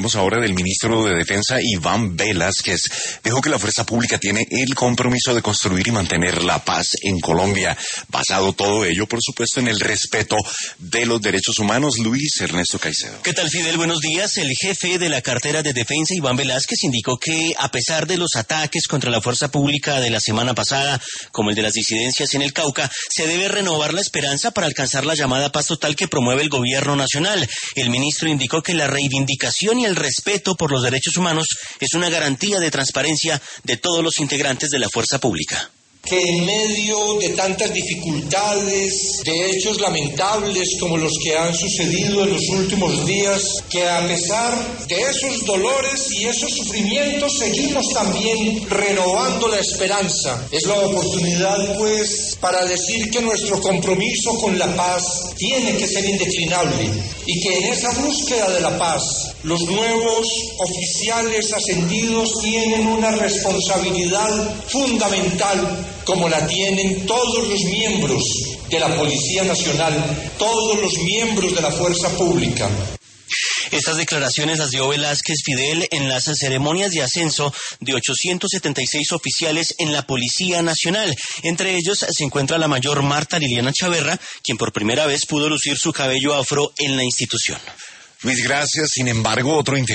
Hablamos ahora del ministro de Defensa, Iván Velásquez. Dijo que la fuerza pública tiene el compromiso de construir y mantener la paz en Colombia, basado todo ello, por supuesto, en el respeto de los derechos humanos. Luis Ernesto Caicedo. ¿Qué tal, Fidel? Buenos días. El jefe de la cartera de Defensa, Iván Velásquez, indicó que a pesar de los ataques contra la fuerza pública de la semana pasada, como el de las disidencias en el Cauca, se debe renovar la esperanza para alcanzar la llamada paz total que promueve el gobierno nacional. El ministro indicó que la reivindicación y el respeto por los derechos humanos es una garantía de transparencia de todos los integrantes de la fuerza pública. Que en medio de tantas dificultades, de hechos lamentables como los que han sucedido en los últimos días, que a pesar de esos dolores y esos sufrimientos seguimos también renovando la esperanza. Es la oportunidad, pues, para decir que nuestro compromiso con la paz tiene que ser indeclinable y que en esa búsqueda de la paz los nuevos oficiales ascendidos tienen una responsabilidad fundamental, como la tienen todos los miembros de la Policía Nacional, todos los miembros de la Fuerza Pública. Estas declaraciones las dio Velásquez, Fidel, en las ceremonias de ascenso de 876 oficiales en la Policía Nacional. Entre ellos se encuentra la mayor Marta Liliana Chaverra, quien por primera vez pudo lucir su cabello afro en la institución. Luis, gracias. Sin embargo, otro